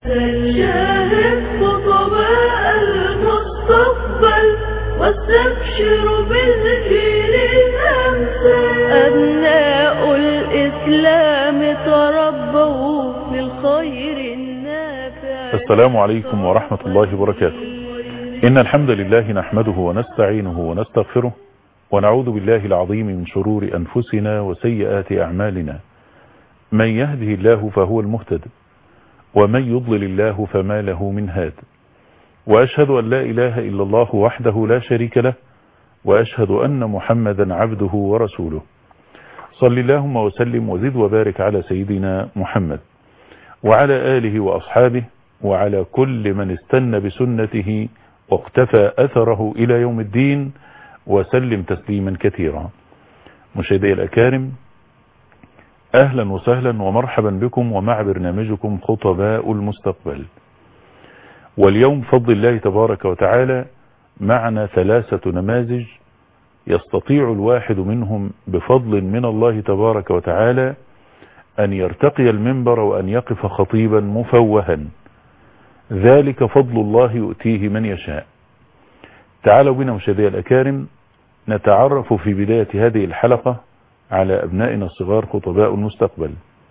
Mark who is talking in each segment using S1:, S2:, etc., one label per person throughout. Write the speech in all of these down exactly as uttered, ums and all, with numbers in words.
S1: شاهد خطباء المستقبل واستبشر بالجيل الأمثل. أبناء الإسلام تربوا للخير النافع.
S2: السلام عليكم ورحمة الله وبركاته. إن الحمد لله نحمده ونستعينه ونستغفره ونعوذ بالله العظيم من شرور أنفسنا وسيئات أعمالنا. من يهده الله فهو المهتد ومن يضلل الله فما له من هاد. وأشهد أن لا إله إلا الله وحده لا شريك له، وأشهد أن محمدا عبده ورسوله. صل اللهم وسلم وزد وبارك على سيدنا محمد وعلى آله وأصحابه وعلى كل من استنى بسنته واقتفى أثره إلى يوم الدين وسلم تسليما كثيرا. مشاهدي الأكارم، أهلا وسهلا ومرحبا بكم ومع برنامجكم خطباء المستقبل. واليوم بفضل الله تبارك وتعالى معنا ثلاثة نماذج يستطيع الواحد منهم بفضل من الله تبارك وتعالى أن يرتقي المنبر وأن يقف خطيبا مفوها. ذلك فضل الله يؤتيه من يشاء. تعالوا بنا مشاهدي الأكارم نتعرف في بداية هذه الحلقة على أبنائنا الصغار خطباء المستقبل.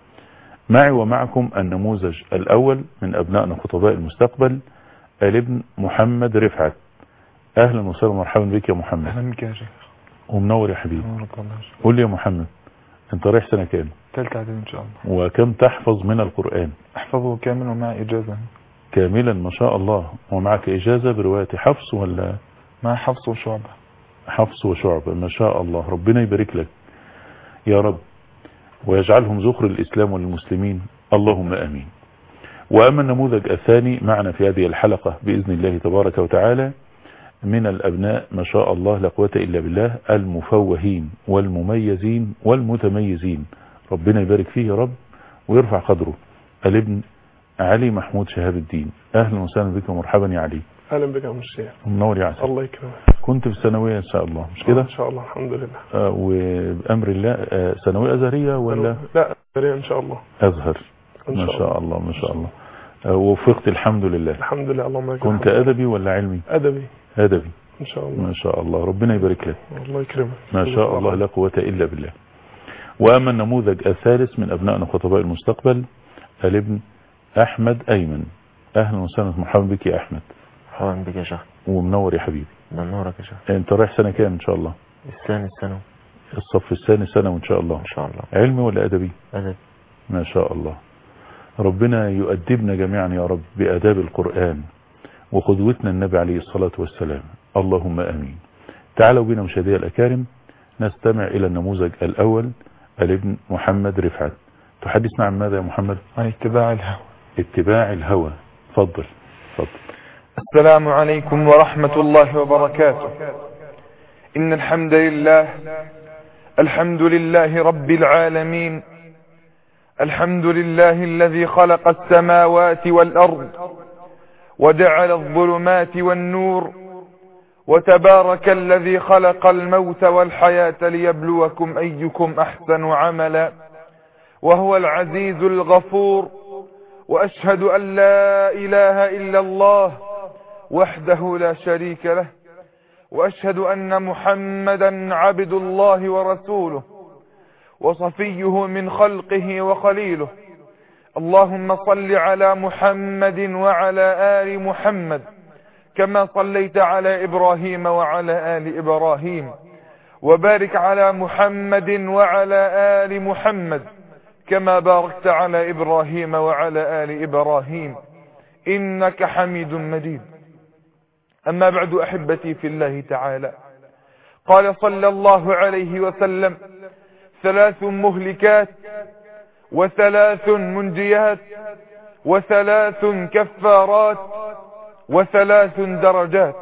S2: معي ومعكم النموذج الأول من أبنائنا خطباء المستقبل، الابن محمد رفعت. أهلا وسهلا ومرحبا بك يا محمد.
S3: أهلا بك يا شيخ.
S2: ومنور يا حبيبي. قول لي يا محمد، أنت رايح سنة كام؟
S3: ثالثة إعدادي إن شاء الله.
S2: وكم تحفظ من القرآن؟
S3: أحفظه كامل ومع إجازة.
S2: كاملا ما شاء الله. ومعك إجازة برواية حفص ولا؟
S3: مع حفص وشعبة.
S2: حفص وشعبة ما شاء الله. ربنا يبارك لك يا رب ويجعلهم ذخر الإسلام والمسلمين، اللهم آمين. وأما النموذج الثاني معنا في هذه الحلقة بإذن الله تبارك وتعالى من الأبناء ما شاء الله لا قوة إلا بالله المفوهين والمميزين والمتميزين، ربنا يبارك فيه يا رب ويرفع قدره، الابن علي محمود شهاب الدين. أهلا وسهلا بك ومرحبا يا علي.
S4: اهلا بك يا ام الشيخ.
S2: منور يا عسل.
S4: الله يكرمك.
S2: كنت في الثانويه ان شاء الله مش كده؟
S4: ان شاء الله الحمد لله.
S2: آه وبامر الله. آه ثانويه ازهريه ولا؟
S4: لا ازهريه ان شاء الله.
S2: ازهر
S4: إن
S2: ما
S4: شاء
S2: شاء الله ما شاء الله. آه وفقت الحمد لله.
S4: الحمد لله اللهم لك
S2: كنت ادبي ولا علمي؟
S4: ادبي.
S2: ادبي
S4: ان شاء الله.
S2: ما شاء الله ربنا يبارك لك.
S4: الله يكرمك.
S2: ما شاء الله لا قوه الا بالله. واما النموذج الثالث من ابنائنا خطباء المستقبل الابن احمد ايمن. اهلا وسهلا مرحبا بك يا احمد.
S5: مرحبا بك يا شيخ.
S2: ومنور يا حبيبي.
S5: منورك يا شيخ.
S2: انت رايح سنه كام ان شاء الله؟
S5: الثاني الثانوي.
S2: الصف الثاني ثانوي ان شاء الله.
S5: ان شاء الله.
S2: علمي ولا ادبي؟
S5: ادبي.
S2: ما شاء الله. ربنا يؤدبنا جميعا يا رب بآداب القرآن وقدوتنا النبي عليه الصلاة والسلام، اللهم آمين. تعالوا بنا مشاهدي الأكارم نستمع إلى النموذج الأول الابن محمد رفعت. تحدثنا عن ماذا يا محمد؟
S3: عن اتباع الهوى.
S2: اتباع الهوى. فضل فضل.
S3: السلام عليكم ورحمة الله وبركاته. إن الحمد لله الحمد لله رب العالمين. الحمد لله الذي خلق السماوات والأرض وجعل الظلمات والنور، وتبارك الذي خلق الموت والحياة ليبلوكم أيكم أحسن عملا، وهو العزيز الغفور. وأشهد أن لا إله إلا الله وحده لا شريك له، وأشهد أن محمدا عبد الله ورسوله وصفيه من خلقه وخليله. اللهم صل على محمد وعلى آل محمد كما صليت على إبراهيم وعلى آل إبراهيم، وبارك على محمد وعلى آل محمد كما باركت على إبراهيم وعلى آل إبراهيم إنك حميد مجيد. أما بعد أحبتي في الله تعالى، قال صلى الله عليه وسلم: ثلاث مهلكات وثلاث منجيات وثلاث كفارات وثلاث درجات.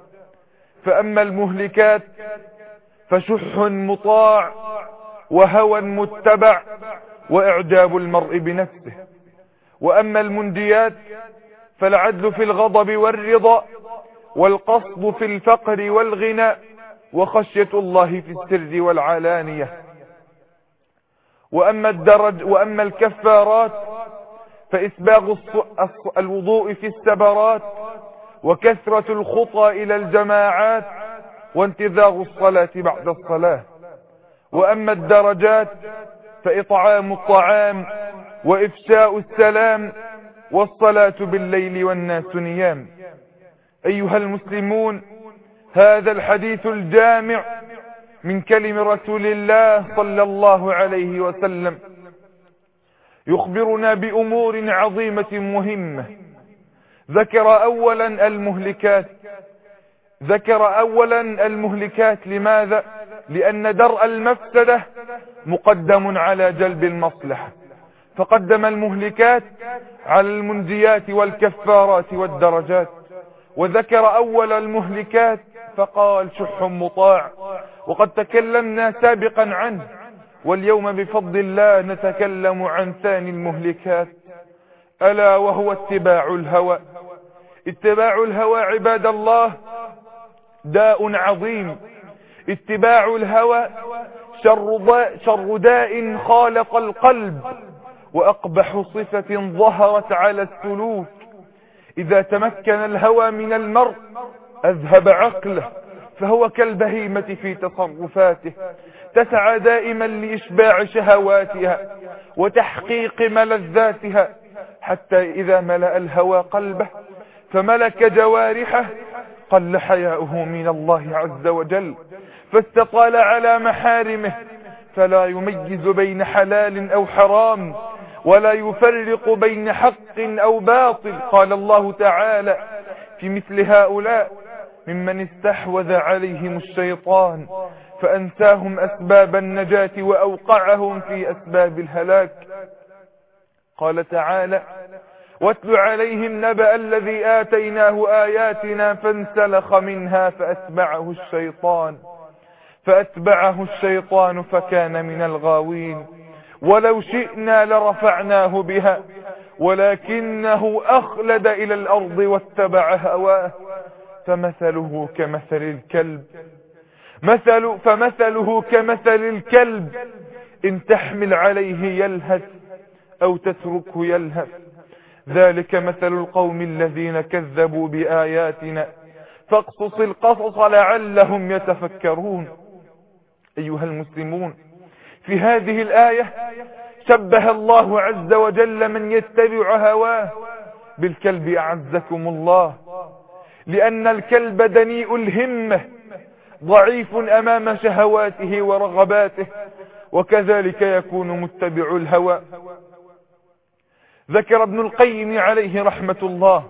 S3: فأما المهلكات فشح مطاع وهوى متبع وإعجاب المرء بنفسه. وأما المنجيات فالعدل في الغضب والرضا والقصد في الفقر والغنى وخشية الله في السر والعلانية. وأما الدرج وأما الكفارات فإسباغ الوضوء في السبرات، وكثرة الخطى إلى الجماعات، وانتظار الصلاة بعد الصلاة. وأما الدرجات فإطعام الطعام، وإفشاء السلام، والصلاة بالليل والناس نيام. أيها المسلمون، هذا الحديث الجامع من كلم رسول الله صلى الله عليه وسلم يخبرنا بأمور عظيمة مهمة. ذكر أولا المهلكات ذكر أولا المهلكات لماذا؟ لأن درء المفسدة مقدم على جلب المصلحة، فقدم المهلكات على المنجيات والكفارات والدرجات. وذكر أول المهلكات فقال شح مطاع، وقد تكلمنا سابقا عنه، واليوم بفضل الله نتكلم عن ثاني المهلكات، ألا وهو اتباع الهوى. اتباع الهوى عباد الله داء عظيم. اتباع الهوى شر داء, شر داء خالق القلب، وأقبح صفة ظهرت على السلوك. إذا تمكن الهوى من المرء أذهب عقله، فهو كالبهيمة في تصرفاته، تسعى دائما لإشباع شهواتها وتحقيق ملذاتها، حتى إذا ملأ الهوى قلبه فملك جوارحه قل حياؤه من الله عز وجل، فاستطال على محارمه، فلا يميز بين حلال أو حرام، ولا يفرق بين حق أو باطل. قال الله تعالى في مثل هؤلاء: ممن استحوذ عليهم الشيطان فأنساهم أسباب النجاة وأوقعهم في أسباب الهلاك. قال تعالى: واتل عليهم نبأ الذي آتيناه آياتنا فانسلخ منها فأتبعه الشيطان فأتبعه الشيطان فكان من الغاوين. ولو شئنا لرفعناه بها ولكنه أخلد إلى الأرض واتبع هواه فمثله كمثل الكلب مثل فمثله كمثل الكلب إن تحمل عليه يلهث أو تتركه يلهث. ذلك مثل القوم الذين كذبوا بآياتنا فاقصص القصص لعلهم يتفكرون. أيها المسلمون، في هذه الآية شبه الله عز وجل من يتبع هواه بالكلب أعزكم الله، لأن الكلب دنيء الهمة ضعيف أمام شهواته ورغباته، وكذلك يكون متبع الهوى. ذكر ابن القيم عليه رحمة الله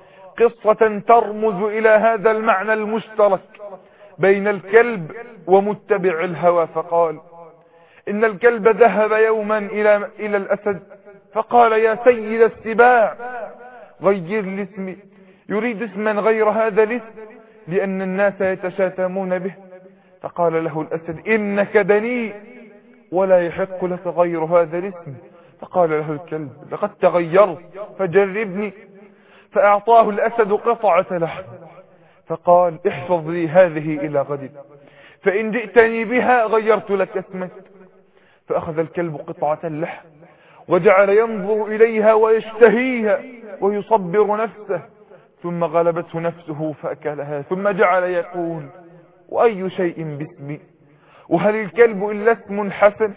S3: قصة ترمز إلى هذا المعنى المشترك بين الكلب ومتبع الهوى، فقال: إن الكلب ذهب يوما إلى, إلى الأسد فقال: يا سيد السباع غير لي اسمي. يريد اسما غير هذا الاسم لأن الناس يتشاتمون به. فقال له الأسد: إنك دنيء ولا يحق لك غير هذا الاسم. فقال له الكلب: لقد تغيرت فجربني. فأعطاه الأسد قطعة لحم فقال: احفظ لي هذه إلى غد، فإن جئتني بها غيرت لك اسمك. فأخذ الكلب قطعة اللحم وجعل ينظر إليها ويشتهيها ويصبر نفسه، ثم غلبته نفسه فأكلها، ثم جعل يقول: وأي شيء باسمي؟ وهل الكلب إلا اسم حسن؟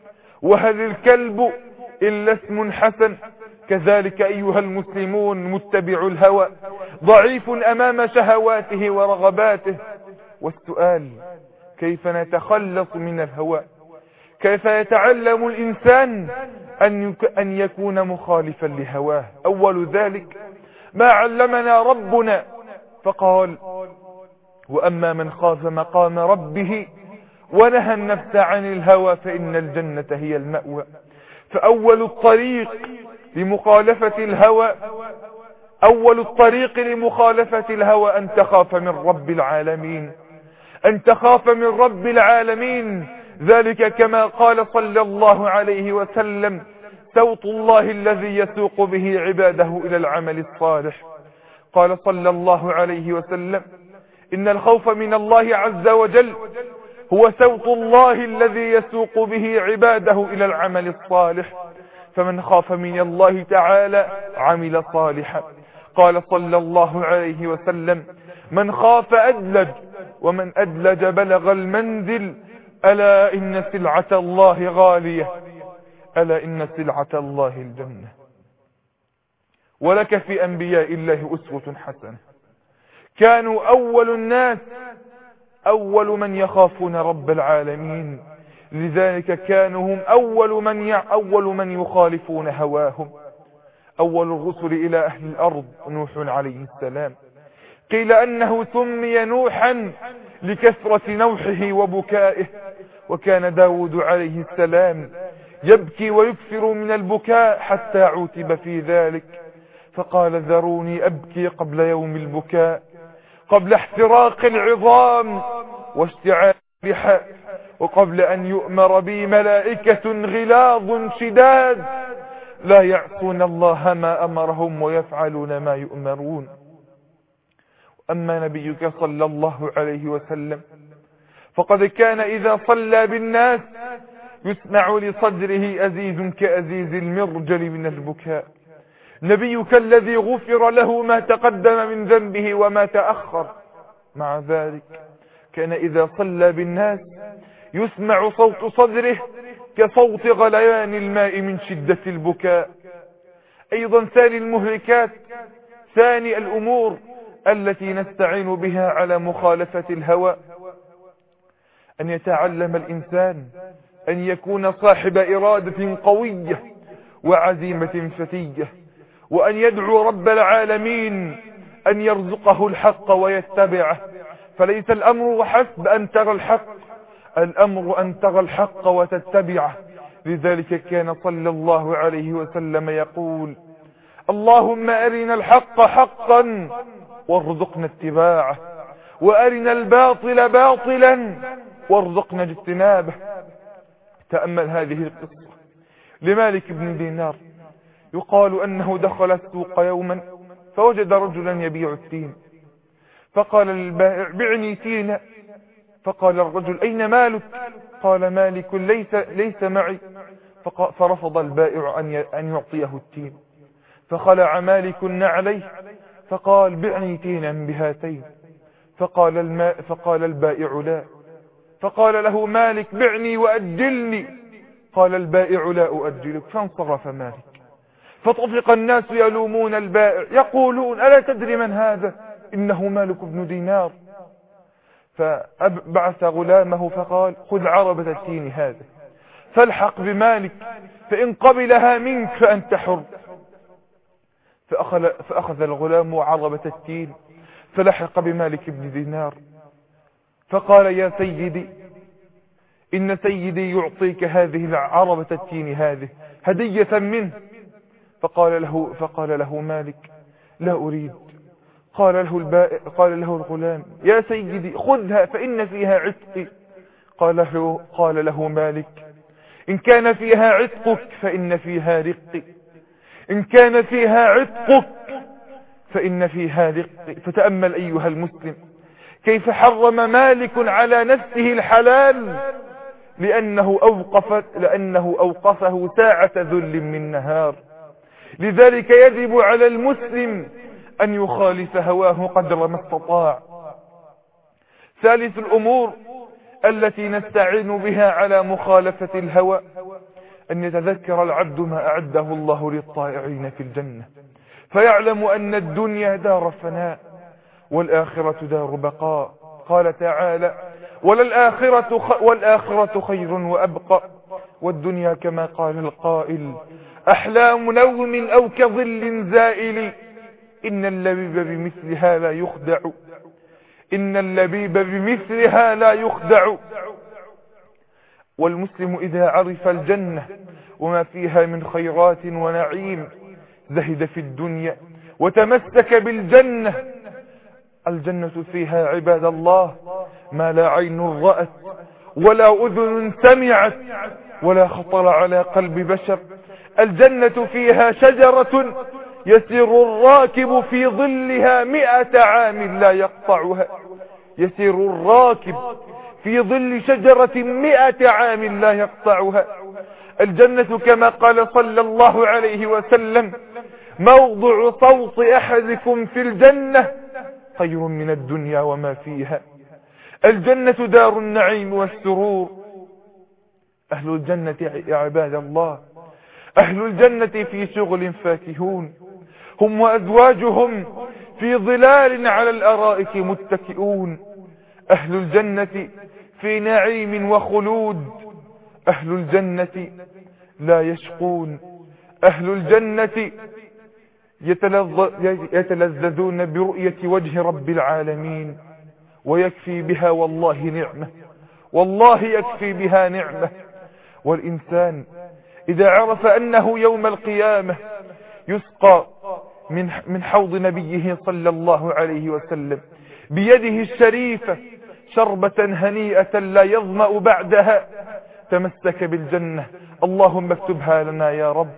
S3: وهل الكلب إلا اسم حسن؟ كذلك أيها المسلمون متبع الهوى ضعيف أمام شهواته ورغباته. والسؤال: كيف نتخلص من الهوى؟ كيف يتعلم الإنسان أن يكون مخالفا لهواه؟ أول ذلك ما علمنا ربنا فقال: وأما من خاف مقام ربه ونهى النفس عن الهوى فإن الجنة هي المأوى. فأول الطريق لمخالفة الهوى أول الطريق لمخالفة الهوى أن تخاف من رب العالمين أن تخاف من رب العالمين ذلك كما قال صلى الله عليه وسلم: سوط الله الذي يسوق به عباده إلى العمل الصالح. قال صلى الله عليه وسلم: إن الخوف من الله عز وجل هو سوط الله الذي يسوق به عباده إلى العمل الصالح. فمن خاف من الله تعالى عمل صالحا. قال صلى الله عليه وسلم: من خاف أدلج، ومن أدلج بلغ المنزل. ألا إن سلعة الله غالية، ألا إن سلعة الله الجنة. ولك في أنبياء الله أسوة حسنة، كانوا أول الناس، أول من يخافون رب العالمين، لذلك كانوا هم أول من ي... أول من يخالفون هواهم. أول الرسل إلى أهل الأرض نوح عليه السلام، قيل أنه سمي نوحا لكثرة نوحه وبكائه، وكان داود عليه السلام يبكي ويكثر من البكاء حتى عوتب في ذلك، فقال: ذروني أبكي قبل يوم البكاء، قبل احتراق العظام واشتعال اللحى، وقبل أن يؤمر بي ملائكة غلاظ شداد لا يعصون الله ما أمرهم ويفعلون ما يؤمرون. أما نبيك صلى الله عليه وسلم فقد كان إذا صلى بالناس يسمع لصدره أزيز كأزيز المرجل من البكاء. نبيك الذي غفر له ما تقدم من ذنبه وما تأخر، مع ذلك كان إذا صلى بالناس يسمع صوت صدره كصوت غليان الماء من شدة البكاء. أيضا ثاني المهلكات، ثاني الأمور التي نستعين بها على مخالفة الهوى، أن يتعلم الإنسان أن يكون صاحب إرادة قوية وعزيمة فتية، وأن يدعو رب العالمين أن يرزقه الحق ويتبعه. فليس الأمر حسب أن ترى الحق، الأمر أن ترى الحق وتتبعه. لذلك كان صلى الله عليه وسلم يقول: اللهم أرنا الحق حقا وارزقنا اتباعه، وأرنا الباطل باطلا وارزقنا اجتنابه. تأمل هذه القصة لمالك بن دينار، يقال أنه دخل السوق يوما فوجد رجلا يبيع التين، فقال للبائع: بعني تينا. فقال الرجل: أين مالك؟ قال: مالك ليس, ليس معي. فرفض البائع أن يعطيه التين، فخلع مالك عليه فقال: بعني تينا بهاتين. فقال, الماء فقال البائع: لا. فقال له مالك: بعني وأجلني. قال البائع: لا أؤجلك. فانصرف مالك. فطفق الناس يلومون البائع يقولون: ألا تدري من هذا؟ إنه مالك بن دينار. فبعث غلامه فقال: خذ عربة التين هذا فالحق بمالك، فإن قبلها منك فأنت حر. فأخذ, فأخذ الغلام عربة التين فلحق بمالك بن دينار، فقال: يا سيدي، إن سيدي يعطيك هذه العربة التين هذه هدية منه. فقال له, فقال له مالك: لا أريد. قال له البائع قال له الغلام: يا سيدي خذها فإن فيها عتقي. قال له, قال له مالك: إن كان فيها عتقك فإن فيها رقي، إن كان فيها عتقك فإن فيها رقي. فتأمل أيها المسلم كيف حرم مالك على نفسه الحلال، لأنه, أوقف لأنه أوقفه ساعة ذل من نهار. لذلك يجب على المسلم أن يخالف هواه قدر ما استطاع. ثالث الأمور التي نستعين بها على مخالفة الهوى أن يتذكر العبد ما أعده الله للطائعين في الجنة، فيعلم أن الدنيا دار فناء والآخرة دار بقاء. قال تعالى: وللآخرة خ... والآخرة خير وأبقى، والدنيا كما قال القائل: أحلام نوم أو كظل زائل، إن اللبيب بمثلها لا يخدع، إن اللبيب بمثلها لا يخدع. والمسلم إذا عرف الجنة وما فيها من خيرات ونعيم زهد في الدنيا وتمسك بالجنة. الجنة فيها عباد الله ما لا عين رأت ولا أذن سمعت ولا خطر على قلب بشر. الجنة فيها شجرة يسير الراكب في ظلها مئة عام لا يقطعها، يسير الراكب في ظل شجرة مئة عام لا يقطعها. الجنة كما قال صلى الله عليه وسلم موضع صوت أحدكم في الجنة خير من الدنيا وما فيها. الجنة دار النعيم والسرور. أهل الجنة يا عباد الله، أهل الجنة في شغل فاكهون، هم وأزواجهم في ظلال على الأرائك متكئون. أهل الجنة في نعيم وخلود. أهل الجنة لا يشقون. أهل الجنة يتلذذون برؤية وجه رب العالمين، ويكفي بها والله نعمة، والله يكفي بها نعمة. والإنسان إذا عرف أنه يوم القيامة يسقى من من حوض نبيه صلى الله عليه وسلم بيده الشريفة شربة هنيئة لا يظمأ بعدها، تمسك بالجنة. اللهم اكتبها لنا يا رب.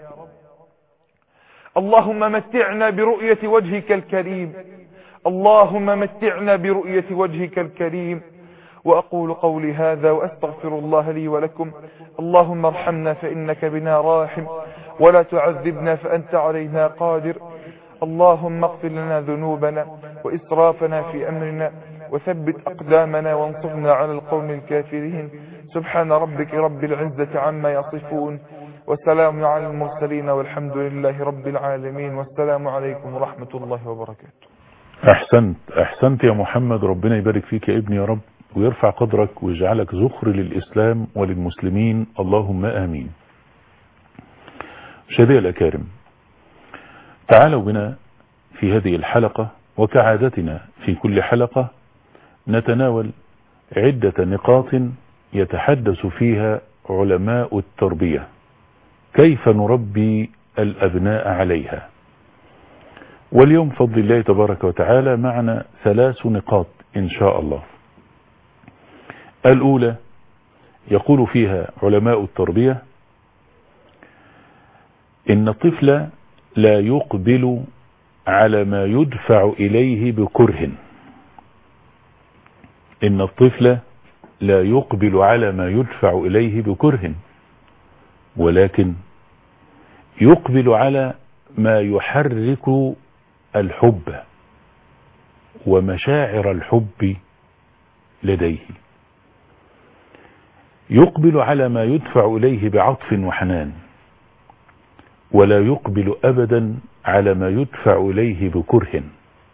S3: اللهم متعنا برؤية وجهك الكريم، اللهم متعنا برؤية وجهك الكريم. وأقول قولي هذا وأستغفر الله لي ولكم. اللهم ارحمنا فإنك بنا راحم، ولا تعذبنا فأنت علينا قادر. اللهم اغفر لنا ذنوبنا وإسرافنا في أمرنا، وثبت أقدامنا وانصرنا على القوم الكافرين. سبحان ربك رب العزة عما يصفون، وسلام على المرسلين، والحمد لله رب العالمين. والسلام عليكم ورحمة الله وبركاته.
S2: أحسنت أحسنت يا محمد، ربنا يبارك فيك يا ابني يا رب، ويرفع قدرك ويجعلك ذخر للإسلام وللمسلمين، اللهم آمين. مشاهدي الأكارم، تعالوا بنا في هذه الحلقة وكعادتنا في كل حلقة نتناول عدة نقاط يتحدث فيها علماء التربية كيف نربي الأبناء عليها. واليوم بفضل الله تبارك وتعالى معنا ثلاث نقاط إن شاء الله. الأولى يقول فيها علماء التربية إن الطفل لا يقبل على ما يدفع إليه بكره. إن الطفل لا يقبل على ما يدفع إليه بكره، ولكن يقبل على ما يحرك الحب ومشاعر الحب لديه. يقبل على ما يدفع إليه بعطف وحنان، ولا يقبل أبدا على ما يدفع إليه بكره.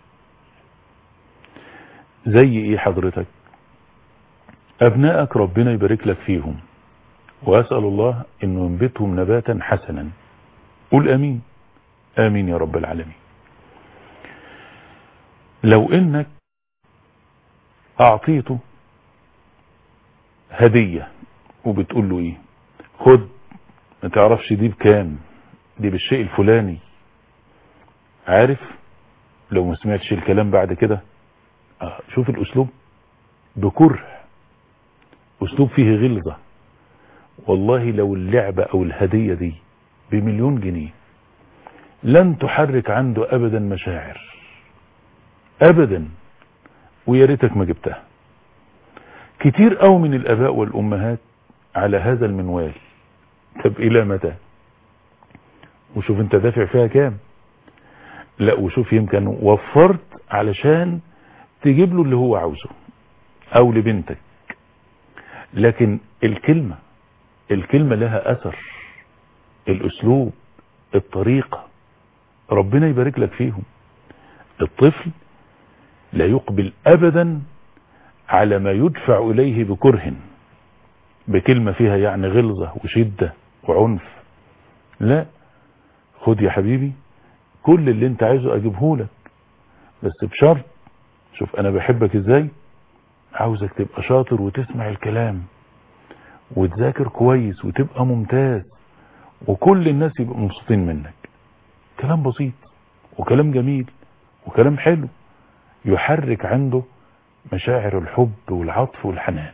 S2: زي إيه حضرتك؟ أبنائك ربنا يبارك لك فيهم، وأسأل الله أنه ينبتهم نباتا حسنا. قل أمين آمين يا رب العالمين. لو إنك أعطيته هدية وبتقول له إيه، خد ما تعرفش دي بكام، دي بالشيء الفلاني، عارف؟ لو ما سمعتش الكلام بعد كده آه شوف الأسلوب، بكره، أسلوب فيه غلظة. والله لو اللعبة أو الهدية دي بمليون جنيه لن تحرك عنده أبدا مشاعر أبدا، ويا ريتك ما جبتها. كتير أو من الآباء والأمهات على هذا المنوال. طب إلى متى؟ وشوف انت دافع فيها كام، لا وشوف يمكن وفرت علشان تجيب له اللي هو عاوزه او لبنتك. لكن الكلمة الكلمة لها اثر، الاسلوب، الطريقة، ربنا يبارك لك فيهم. الطفل لا يقبل ابدا على ما يدفع اليه بكره، بكلمة فيها يعني غلظة وشدة وعنف. لا، خد يا حبيبي كل اللي انت عايزه اجيبه لك، بس بشرط، شوف انا بحبك ازاي، عاوزك تبقى شاطر وتسمع الكلام وتذاكر كويس وتبقى ممتاز وكل الناس يبقوا مبسوطين منك. كلام بسيط وكلام جميل وكلام حلو يحرك عنده مشاعر الحب والعطف والحنان.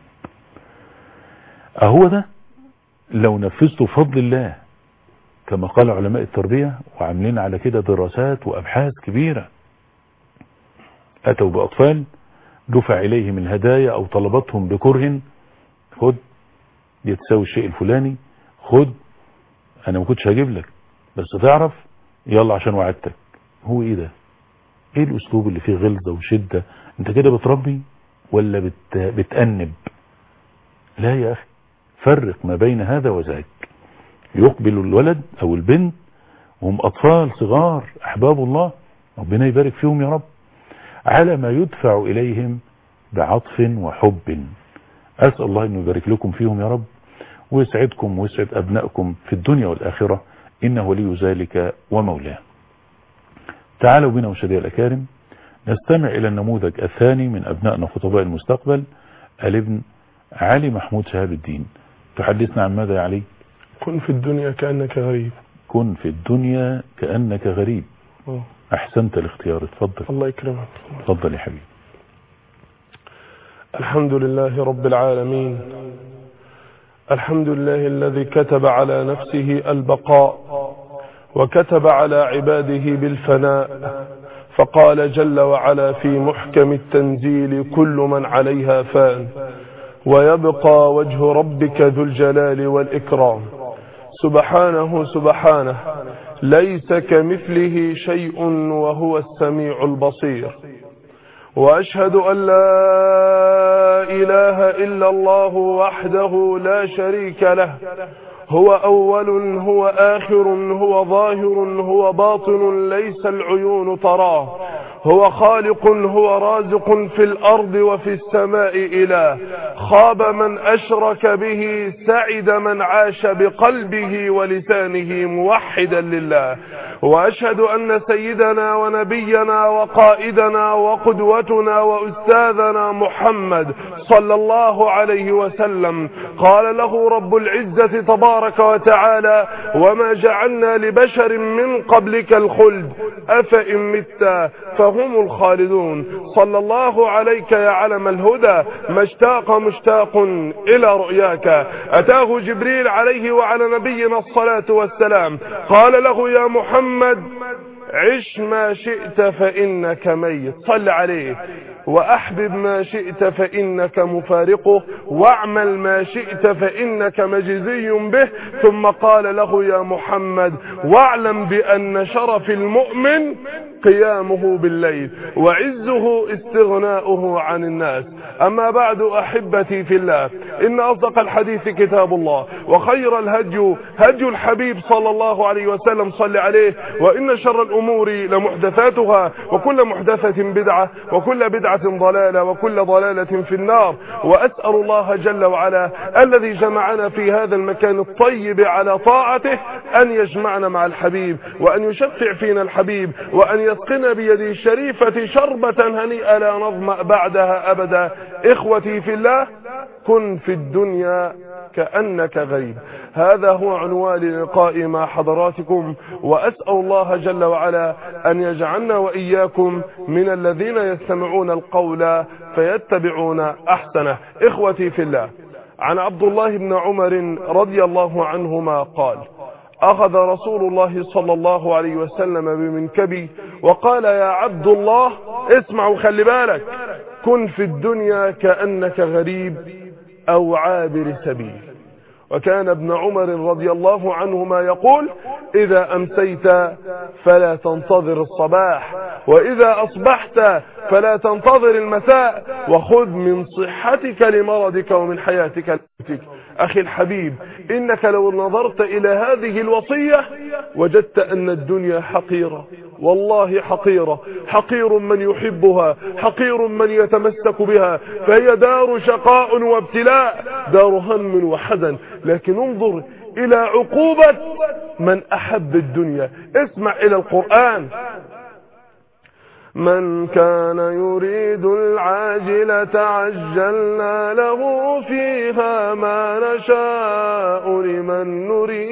S2: اهو ده لو نفذته بفضل الله كما قال علماء التربية، وعاملين على كده دراسات وأبحاث كبيرة، أتوا بأطفال دفع إليهم الهدايا أو طلبتهم بكره، خد دي تساوي الشيء الفلاني، خد انا ما كنتش هجيب لك بس تعرف يلا عشان وعدتك. هو ايه ده؟ ايه الاسلوب اللي فيه غلظة وشدة؟ انت كده بتربي ولا بت... بتأنب؟ لا يا اخي، فرق ما بين هذا وذاك. يقبل الولد او البنت وهم اطفال صغار احباب الله، ربنا يبارك فيهم يا رب، على ما يدفع اليهم بعطف وحب. اسأل الله انه يبارك لكم فيهم يا رب، ويسعدكم ويسعد ابنائكم في الدنيا والاخرة، انه ولي ذلك ومولاه. تعالوا بنا مشاهدينا الاكارم نستمع الى النموذج الثاني من ابنائنا خطباء المستقبل، الابن علي محمود شهاب الدين. تحدثنا عن ماذا يا علي؟
S4: كن في الدنيا كأنك غريب.
S2: كن في الدنيا كأنك غريب.
S4: أوه.
S2: احسنت الاختيار، اتفضل.
S4: الله يكرمك.
S2: اتفضل يا حبيبي.
S4: الحمد لله رب العالمين، الحمد لله الذي كتب على نفسه البقاء وكتب على عباده بالفناء، فقال جل وعلا في محكم التنزيل: كل من عليها فان ويبقى وجه ربك ذو الجلال والإكرام. سبحانه سبحانه ليس كمثله شيء وهو السميع البصير. وأشهد أن لا إله إلا الله وحده لا شريك له، هو أول هو آخر هو ظاهر هو باطن ليس العيون تراه، هو خالق هو رازق في الأرض وفي السماء إله. خاب من أشرك به، سعد من عاش بقلبه ولسانه موحدا لله. وأشهد أن سيدنا ونبينا وقائدنا وقدوتنا وأستاذنا محمد صلى الله عليه وسلم قال له رب العزة تبارك وتعالى: وما جعلنا لبشر من قبلك الخلد أفإن مت فهم الخالدون. صلى الله عليك يا علم الهدى، ما اشتاق مشتاق إلى رؤياك. أتاه جبريل عليه وعلى نبينا الصلاة والسلام قال له: يا محمد عش ما شئت فإنك ميت، صل عليه، وأحبب ما شئت فإنك مفارقه، واعمل ما شئت فإنك مجزي به. ثم قال له: يا محمد واعلم بأن شرف المؤمن قيامه بالليل وعزه استغناؤه عن الناس. أما بعد أحبتي في الله، إن أصدق الحديث كتاب الله، وخير الهدي هدي الحبيب صلى الله عليه وسلم صل عليه، وإن شر الأمور لمحدثاتها، وكل محدثة بدعة، وكل بدعة ضلالة، وكل ضلالة في النار. وأسأل الله جل وعلا الذي جمعنا في هذا المكان الطيب على طاعته أن يجمعنا مع الحبيب، وأن يشفع فينا الحبيب، وأن يسقنا بيده الشريفة شربة هنيئة لا نظمأ بعدها أبدا. إخوتي في الله، كن في الدنيا كأنك غريب. هذا هو عنوان لقائي مع حضراتكم، وأسأل الله جل وعلا أن يجعلنا وإياكم من الذين يستمعون القول فيتبعون أحسنه. إخوتي في الله، عن عبد الله بن عمر رضي الله عنهما قال: أخذ رسول الله صلى الله عليه وسلم بمنكبي وقال: يا عبد الله، اسمع وخلي بالك، كن في الدنيا كأنك غريب أو عابر سبيل. وكان ابن عمر رضي الله عنهما يقول: إذا أمسيت فلا تنتظر الصباح، وإذا أصبحت فلا تنتظر المساء، وخذ من صحتك لمرضك ومن حياتك لموتك. أخي الحبيب، إنك لو نظرت إلى هذه الوصية وجدت أن الدنيا حقيرة، والله حقيرة، حقير من يحبها، حقير من يتمسك بها، فهي دار شقاء وابتلاء، دار هم وحزن. لكن انظر إلى عقوبة من أحب الدنيا. اسمع إلى القرآن: من كان يريد العاجلة عجلنا له فيها ما نشاء لمن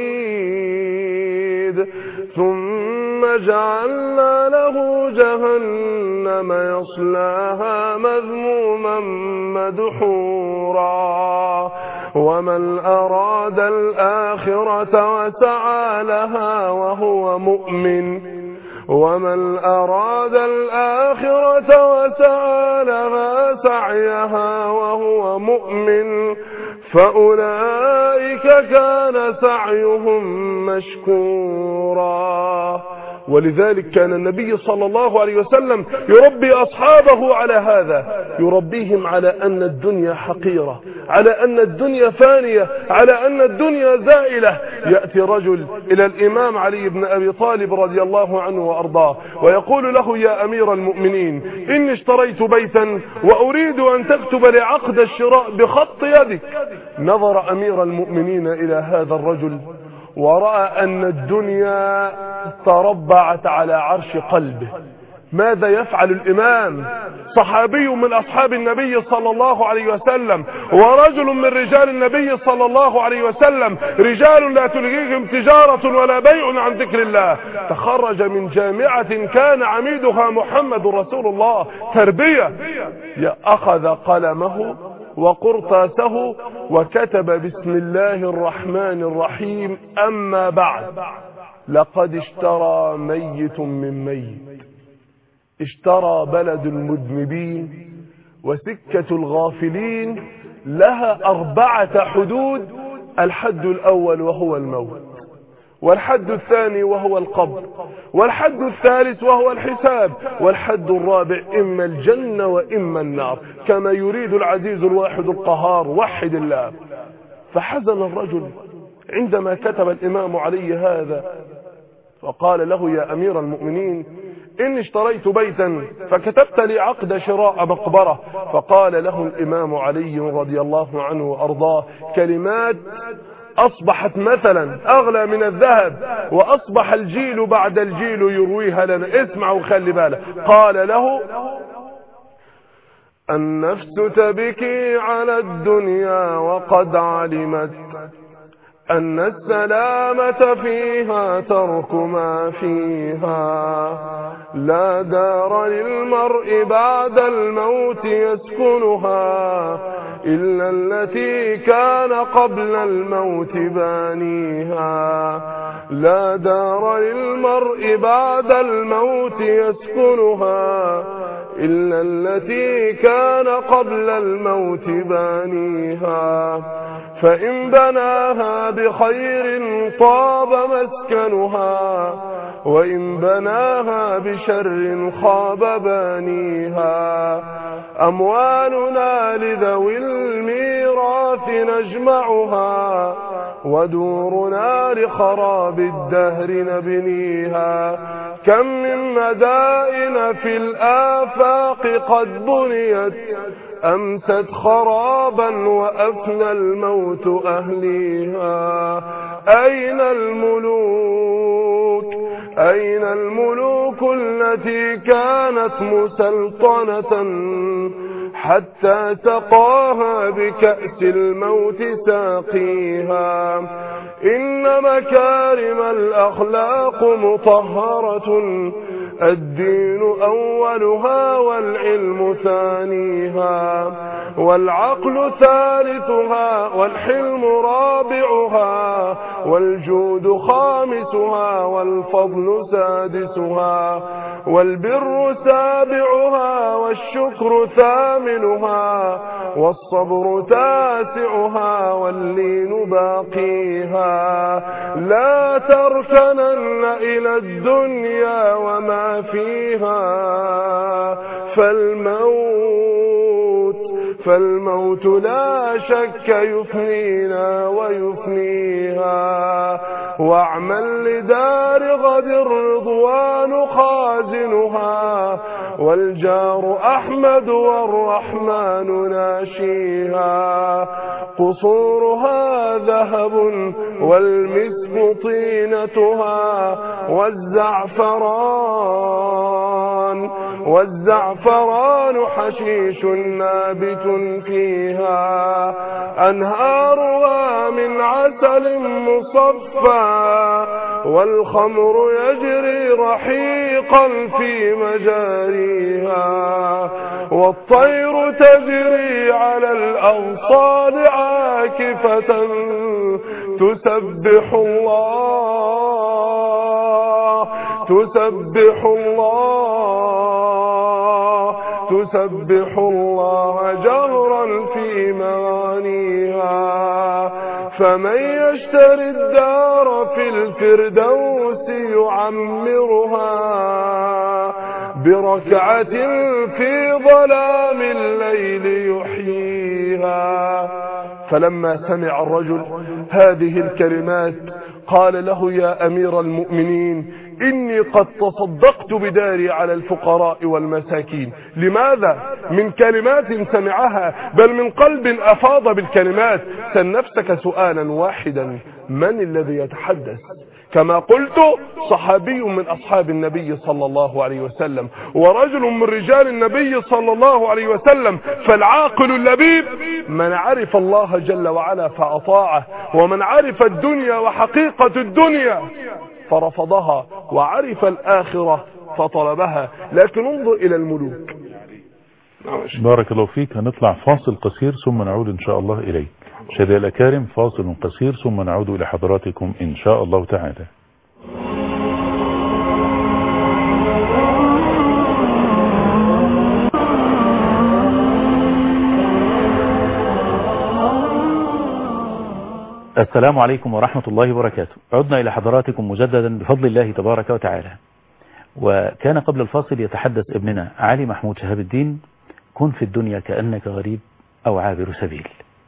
S4: نريد ثم جعلنا له جهنم يصلاها مذموما مدحورا ومن أراد الآخرة وسعى لها وهو مؤمن ومن أراد الآخرة وسعى لها سعيها وهو مؤمن فأولئك كان سعيهم مشكورا. ولذلك كان النبي صلى الله عليه وسلم يربي أصحابه على هذا، يربيهم على أن الدنيا حقيرة، على أن الدنيا فانية، على أن الدنيا زائلة. يأتي رجل إلى الإمام علي بن أبي طالب رضي الله عنه وأرضاه ويقول له: يا أمير المؤمنين، إني اشتريت بيتا وأريد أن تكتب لعقد الشراء بخط يدك. نظر أمير المؤمنين إلى هذا الرجل ورأى أن الدنيا تربعت على عرش قلبه. ماذا يفعل الإمام؟ صحابي من أصحاب النبي صلى الله عليه وسلم ورجل من رجال النبي صلى الله عليه وسلم، رجال لا تلهيهم تجارة ولا بيع عن ذكر الله. تخرج من جامعة كان عميدها محمد رسول الله، تربية. أخذ قلمه وقرطاسه وكتب: بسم الله الرحمن الرحيم، أما بعد، لقد اشترى ميت من ميت، اشترى بلد المذنبين وسكة الغافلين، لها أربعة حدود: الحد الأول وهو الموت، والحد الثاني وهو القبر، والحد الثالث وهو الحساب، والحد الرابع إما الجنة وإما النار، كما يريد العزيز الواحد القهار. وحد الله. فحزن الرجل عندما كتب الإمام علي هذا، فقال له: يا أمير المؤمنين، إني اشتريت بيتا فكتبت لي عقد شراء مقبرة. فقال له الإمام علي رضي الله عنه وأرضاه كلمات أصبحت مثلا أغلى من الذهب، وأصبح الجيل بعد الجيل يرويها لنا. اسمع وخلي بالك. قال له: النفس تبكي على الدنيا وقد علمت أن السلامة فيها ترك ما فيها، لا دار للمرء بعد الموت يسكنها إلا التي كان قبل الموت بانيها، لا دار للمرء بعد الموت يسكنها إلا التي كان قبل الموت بانيها، فإن بناها بخير طاب مسكنها وإن بناها بشر خاب بانيها، أموالنا لذوي الميراث نجمعها ودورنا لخراب الدهر نبنيها، كم من مدائن في الآفاق قد بنيت أمست خرابا وأفنى الموت أهليها، أين الملوك أين الملوك التي كانت مسلطنة حتى سقاها بكأس الموت ساقيها، إن مكارم الأخلاق مطهرة الدين أولها والعلم ثانيها والعقل ثالثها والحلم رابعها والجود خامسها والفضل سادسها والبر سابعها والشكر ثامنها والصبر تاسعها واللين باقيها، لا تركنن إلى الدنيا وما فيها، فالموت فالموت لا شك يفنينا ويفنيها، واعمل لدار غد الرضوان خازنها والجار أحمد والرحمن ناشيها، قصورها ذهب والمسك طينتها والزعفران والزعفران حشيش نابت فيها، أنهارها من عسل مصفى والخمر يجري رحيقا في مجاريها، والطير تجري على الأغصان عاكفة تسبح الله تسبح الله تسبح الله جهرا في معانيها. فمن يشتري الدار في الفردوس يعمرها بركعة في ظلام الليل يحييها. فلما سمع الرجل هذه الكلمات قال له يا أمير المؤمنين إني قد تصدقت بداري على الفقراء والمساكين. لماذا؟ من كلمات سمعها، بل من قلب أفاض بالكلمات. سل نفسك سؤالا واحدا: من الذي يتحدث؟ كما قلت صحابي من أصحاب النبي صلى الله عليه وسلم، ورجل من رجال النبي صلى الله عليه وسلم. فالعاقل اللبيب من عرف الله جل وعلا فأطاعه، ومن عرف الدنيا وحقيقة الدنيا فرفضها، وعرف الآخرة فطلبها. لكن انظر إلى الملوك.
S2: بارك الله فيك. هنطلع فاصل قصير ثم نعود إن شاء الله إليك. مشاهدينا الأكارم، فاصل قصير ثم نعود إلى حضراتكم إن شاء الله تعالى. السلام عليكم ورحمة الله وبركاته. عدنا إلى حضراتكم مجددا بفضل الله تبارك وتعالى. وكان قبل الفاصل يتحدث ابننا علي محمود شهاب الدين: كن في الدنيا كأنك غريب أو عابر سبيل.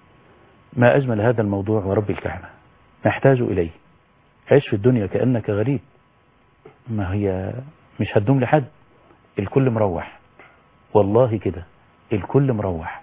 S2: ما أجمل هذا الموضوع ورب الكعبة، نحتاج إليه. عيش في الدنيا كأنك غريب، ما هي مش هتدوم لحد، الكل مروح، والله كده الكل مروح.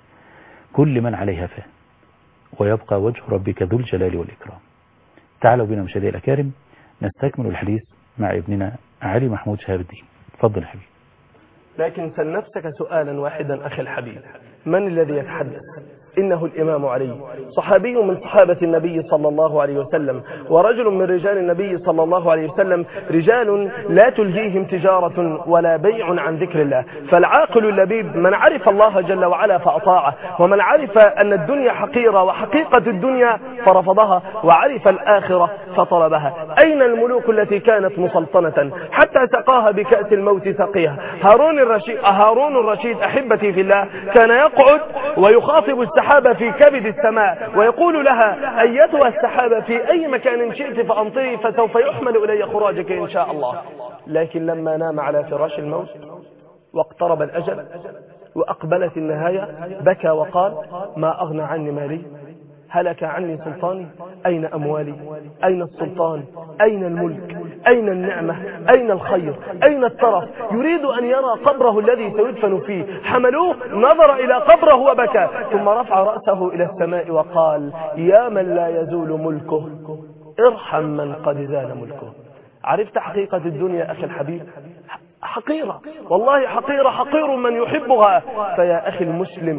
S2: كل من عليها فان، ويبقى وجه ربك ذو الجلال والإكرام. تعالوا بنا مشاهدينا الأكارم نستكمل الحديث مع ابننا علي محمود شهاب الدين. تفضل يا حبيبي.
S4: لكن سل نفسك سؤالا واحدا أخي الحبيب: من الذي يتحدث؟ إنه الإمام علي، صحابي من صحابة النبي صلى الله عليه وسلم، ورجل من رجال النبي صلى الله عليه وسلم، رجال لا تلهيهم تجارة ولا بيع عن ذكر الله. فالعاقل اللبيب من عرف الله جل وعلا فأطاعه، ومن عرف أن الدنيا حقيرة وحقيقة الدنيا فرفضها، وعرف الآخرة فطلبها. أين الملوك التي كانت مسلطنة حتى سقاها بكأس الموت سقيها؟ هارون الرشيد هارون الرشيد أحبتي في الله كان يقعد ويخاطب السحابة في كبد السماء ويقول لها: أيتها السحابة في أي مكان شئت فأمطري فسوف يحمل إلي خراجك إن شاء الله. لكن لما نام على فراش الموت واقترب الأجل وأقبلت النهاية بكى وقال: ما أغنى عني مالي، هلك عني سلطاني، أين أموالي، أين السلطان، أين الملك، أين النعمة، أين الخير، أين الطرف؟ يريد أن يرى قبره الذي سيدفن فيه. حملوه، نظر إلى قبره وبكى، ثم رفع رأسه إلى السماء وقال: يا من لا يزول ملكه ارحم من قد زال ملكه. عرفت حقيقة الدنيا أخي الحبيب؟ حقيرة، والله حقيرة، حقير من يحبها. فيا أخي المسلم،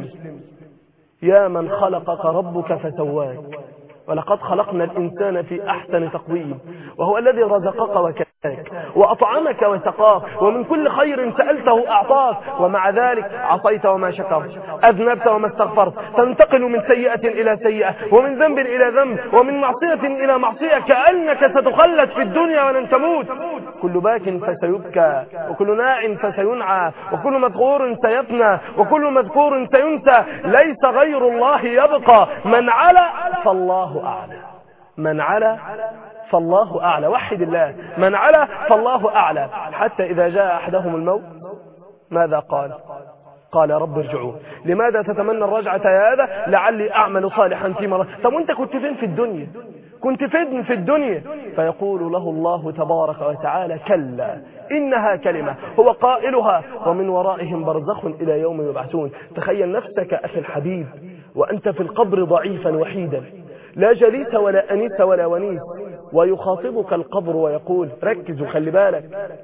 S4: يا من خلقك ربك فسواك، ولقد خلقنا الإنسان في أحسن تقويم، وهو الذي رزقك وكاك وأطعمك وسقاك، ومن كل خير سألته أعطاك، ومع ذلك عصيت وما شكرت، أذنبت وما استغفرت، تنتقل من سيئة إلى سيئة، ومن ذنب إلى ذنب، ومن معصية إلى معصية، كأنك ستخلد في الدنيا ولن تموت. كل باك فسيبكى، وكل ناع فسينعى، وكل مذكور سيفنى، وكل مذكور سينسى. ليس غير الله يبقى. من علا فالله أعلى، من علا فالله أعلى. وحد الله، من علا فالله أعلى. حتى إذا جاء أحدهم الموت ماذا قال؟ قال: رب ارجعوا. لماذا تتمنى الرجعة يا هذا؟ لعلي أعمل صالحا فيما رأى. طب وانت كنت فين في الدنيا؟ كنت فين في الدنيا؟ فيقول له الله تبارك وتعالى: كلا إنها كلمة هو قائلها ومن ورائهم برزخ إلى يوم يبعثون. تخيل نفسك أخي الحبيب وأنت في القبر ضعيفا وحيدا، لا جليس ولا أنيس ولا ونيس، ويخاطبك القبر ويقول: ركز وخلي بالك،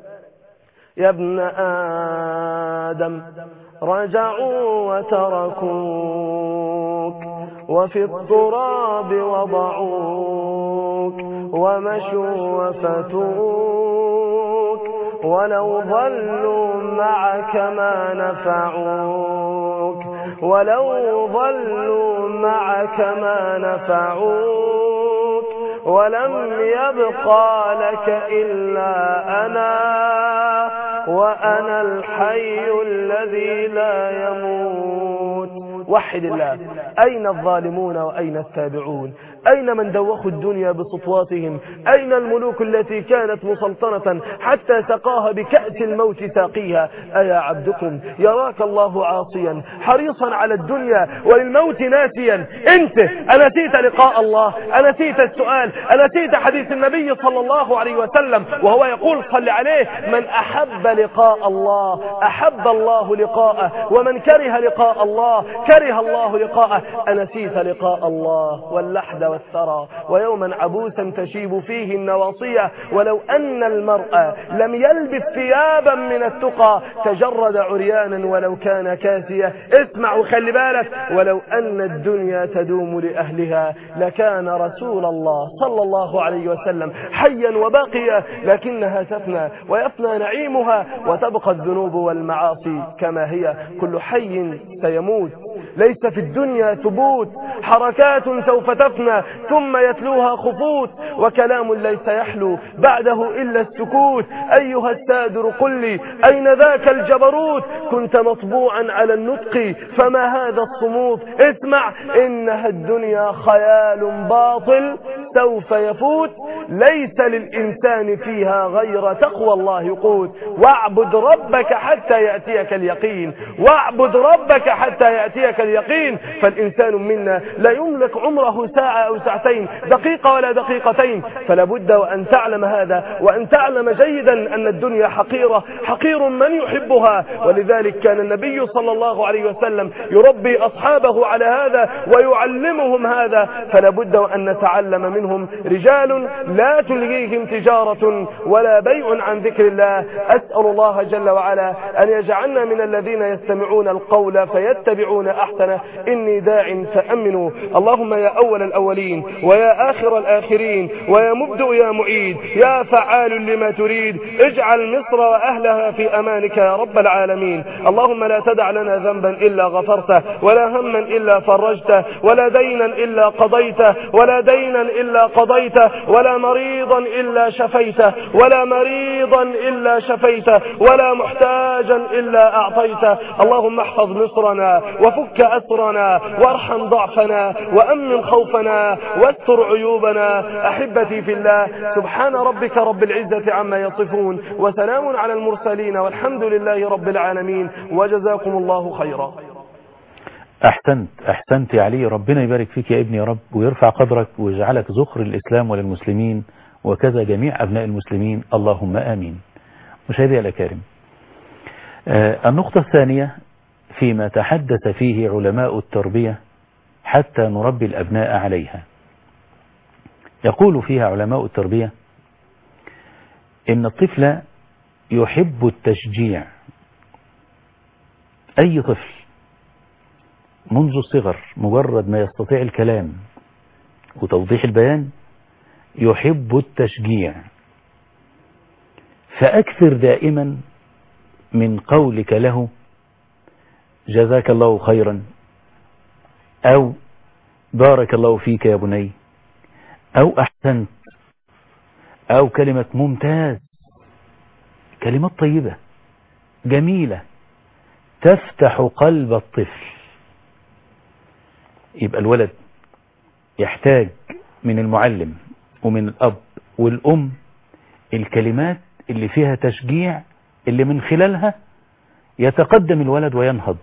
S4: يا ابن آدم رجعوا وتركوك، وفي التراب وضعوك، ومشوا وفتوك، ولو ضلوا معك ما نفعوك، ولو ضلوا معك ما نفعوك، ولم يبقى لك إلا أنا، وأنا الحي الذي لا يموت. وحد الله. أين الظالمون وأين التابعون؟ أين من دوخوا الدنيا بسطواتهم؟ أين الملوك التي كانت مسلطنة حتى سقاها بكأس الموت ساقيها؟ أيا عبدكم يراك الله عاصيا حريصا على الدنيا وللموت ناسيا. أنت أنسيت لقاء الله، أنسيت السؤال، أنسيت حديث النبي صلى الله عليه وسلم وهو يقول صل عليه: من أحب لقاء الله أحب الله لقاءه، ومن كره لقاء الله كره الله لقاءه. أنسيت لقاء الله واللحد والثرى ويوما عبوسا تشيب فيه النواصية، ولو أن المرء لم يلبس ثيابا من التقى تجرد عريانا ولو كان كاسيا. اسمع وخلي بالك: ولو أن الدنيا تدوم لأهلها لكان رسول الله صلى الله عليه وسلم حيا وباقيا، لكنها تفنى ويفنى نعيمها وتبقى الذنوب والمعاصي كما هي. كل حي سيموت، ليس في الدنيا ثبوت، حركات سوف تفنى ثم يتلوها خفوت، وكلام ليس يحلو بعده إلا السكوت. أيها السادر قل لي أين ذاك الجبروت؟ كنت مطبوعا على النطق فما هذا الصمود؟ اسمع: إنها الدنيا خيال باطل سوف يفوت، ليس للإنسان فيها غير تقوى الله قوت. واعبد ربك حتى يأتيك اليقين، واعبد ربك حتى يأتيك اليقين. فالإنسان منا لا يملك عمره ساعة أو ساعتين، دقيقة ولا دقيقتين. فلا بد وأن تعلم هذا، وأن تعلم جيدا أن الدنيا حقيرة، حقير من يحبها. ولذلك كان النبي صلى الله عليه وسلم يربي أصحابه على هذا ويعلمهم هذا. فلا بد وأن نتعلم منهم رجال لا تلهيهم تجارة ولا بيع عن ذكر الله. أسأل الله جل وعلا أن يجعلنا من الذين يستمعون القول فيتبعون أحسنه. إني داع فأمنوا. اللهم يا أول الأولين ويا آخر الآخرين ويا مبدئ يا معيد يا فعال لما تريد، اجعل مصر وأهلها في أمانك يا رب العالمين. اللهم لا تدع لنا ذنبا إلا غفرته، ولا هما إلا فرجته، ولا دينا إلا قضيته، ولا دينا إلا قضيته، ولا مريضا إلا شفيته، ولا مريضا إلا شفيته، ولا محتاجا إلا أعطيته. اللهم احفظ مصرنا وفك أسرنا وارحم ضعفنا وأمن خوفنا واستر عيوبنا. أحبتي في الله، سبحان ربك رب العزة عما يصفون، وسلام على المرسلين، والحمد لله رب العالمين، وجزاكم الله خيرا.
S2: أحسنت أحسنت يا علي، ربنا يبارك فيك يا ابني يا رب، ويرفع قدرك ويجعلك ذخر الإسلام وللمسلمين، وكذا جميع أبناء المسلمين، اللهم آمين. مشاهدي الأكارم، آه النقطة الثانية فيما تحدث فيه علماء التربية حتى نربي الأبناء عليها. يقول فيها علماء التربية إن الطفل يحب التشجيع. أي طفل منذ الصغر مجرد ما يستطيع الكلام وتوضيح البيان يحب التشجيع، فأكثر دائما من قولك له جزاك الله خيرا، أو بارك الله فيك يا بني، أو أحسنت، أو كلمة ممتاز. كلمات طيبة جميلة تفتح قلب الطفل. يبقى الولد يحتاج من المعلم ومن الأب والأم الكلمات اللي فيها تشجيع، اللي من خلالها يتقدم الولد وينهض.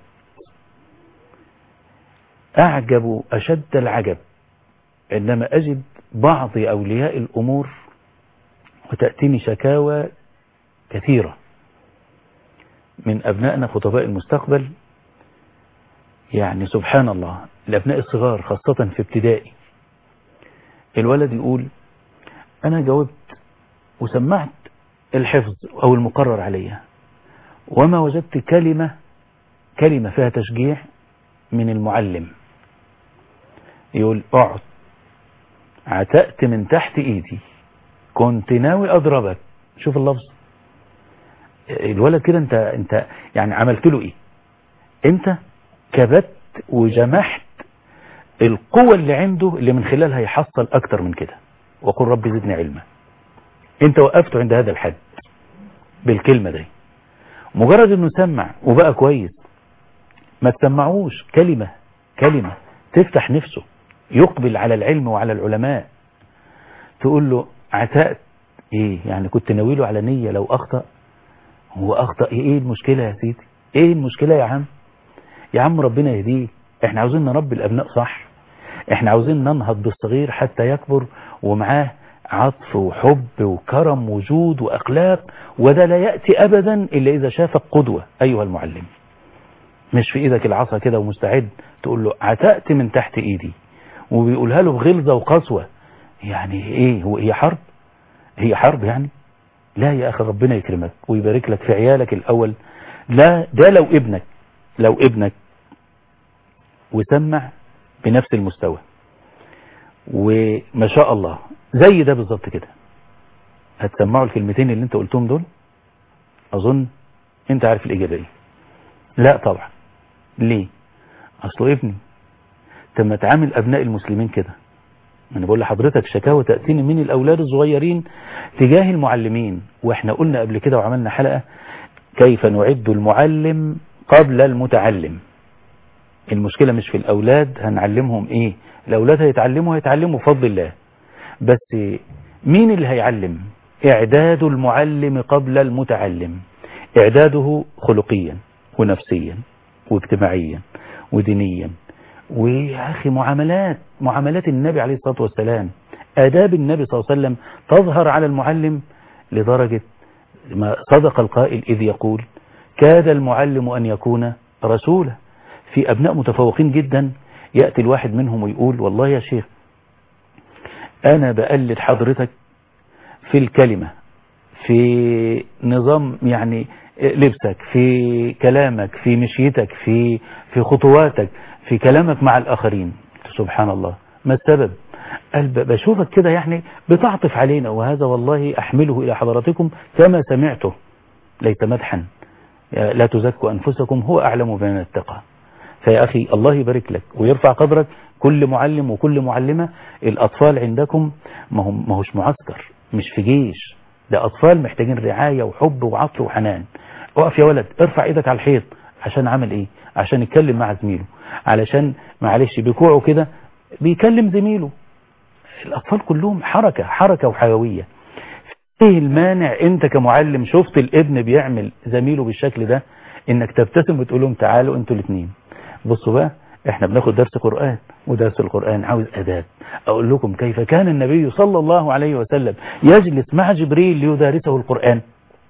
S2: أعجب أشد العجب عندما أجد بعض أولياء الأمور وتأتيني شكاوى كثيرة من أبنائنا خطباء المستقبل. يعني سبحان الله، الأبناء الصغار خاصة في ابتدائي، الولد يقول أنا جاوبت وسمعت الحفظ أو المقرر عليها وما وجدت كلمة كلمة فيها تشجيع من المعلم. يقول اقعد، عتقت من تحت ايدي، كنت ناوي اضربك. شوف اللفظ الولد كده، انت انت يعني عملت له ايه؟ انت كبت وجمحت القوة اللي عنده اللي من خلالها يحصل اكتر من كده. وقل رب زدني علما. انت وقفته عند هذا الحد بالكلمة دي. مجرد انه سمع وبقى كويس، ما تسمعوش كلمة
S6: كلمة تفتح نفسه يقبل على العلم وعلى العلماء. تقول له عتقت ايه يعني؟ كنت ناويله على نية لو اخطأ هو اخطأ، ايه المشكلة يا سيدي؟ ايه المشكلة يا عم؟ يا عم ربنا يهديه. احنا عاوزين نربي الابناء صح، احنا عاوزين ننهض بالصغير حتى يكبر ومعاه عطف وحب وكرم وجود واخلاق، وده لا يأتي ابدا الا اذا شافك قدوة ايها المعلم. مش في ايدك العصا كده ومستعد تقول له عتقت من تحت ايدي وبيقولها له بغلظة وقسوة. يعني ايه؟ هو هي حرب؟ هي حرب يعني؟ لا يا اخي، ربنا يكرمك ويبارك لك في عيالك الاول. لا ده لو ابنك لو ابنك وسمع بنفس المستوى وما شاء الله زي ده بالظبط كده، هتسمعوا الكلمتين اللي انت قلتهم دول؟ اظن انت عارف الاجابه ايه. لا طبعا. ليه؟ اصله ابني. تم تعامل ابناء المسلمين كده. انا بقول لحضرتك شكاوى تأتيني من الاولاد الصغيرين تجاه المعلمين، واحنا قلنا قبل كده وعملنا حلقة كيف نعد المعلم قبل المتعلم. المشكلة مش في الاولاد هنعلمهم ايه، الاولاد هيتعلموا هيتعلموا بفضل الله، بس مين اللي هيعلم؟ اعداد المعلم قبل المتعلم، اعداده خلقيا ونفسيا واجتماعيا ودينيا، ويا أخي معاملات معاملات النبي عليه الصلاة والسلام، آداب النبي صلى الله عليه وسلم تظهر على المعلم لدرجة ما صدق القائل إذ يقول كاد المعلم أن يكون رسولا. في أبناء متفوقين جدا يأتي الواحد منهم ويقول والله يا شيخ أنا بقلد حضرتك في الكلمة، في نظام يعني لبسك، في كلامك، في مشيتك، في في خطواتك، في كلامك مع الآخرين. سبحان الله، ما السبب؟ قال بشوفك كده يعني بتعطف علينا، وهذا والله أحمله إلى حضراتكم كما سمعته، ليت مدحا لا تزكوا أنفسكم هو أعلم بمن اتقى. فيا أخي الله يبارك لك ويرفع قدرك. كل معلم وكل معلمة، الأطفال عندكم ما هم ما هوش معسكر، مش في جيش، ده أطفال محتاجين رعاية وحب وعطف وحنان. اقف يا ولد، ارفع ايدك على الحيط. عشان عمل ايه؟ عشان يتكلم مع زميله، علشان معلش بكوعه كده بيكلم زميله. الأطفال كلهم حركة حركة وحيوية. ايه المانع انت كمعلم شفت الابن بيعمل زميله بالشكل ده انك تبتسم وتقول لهم تعالوا انتوا الاثنين بصوا بقى احنا بناخد درس قرآن، ودرس القرآن عاوز أداب. أقول لكم كيف كان النبي صلى الله عليه وسلم يجلس مع جبريل ليدارسه القرآن.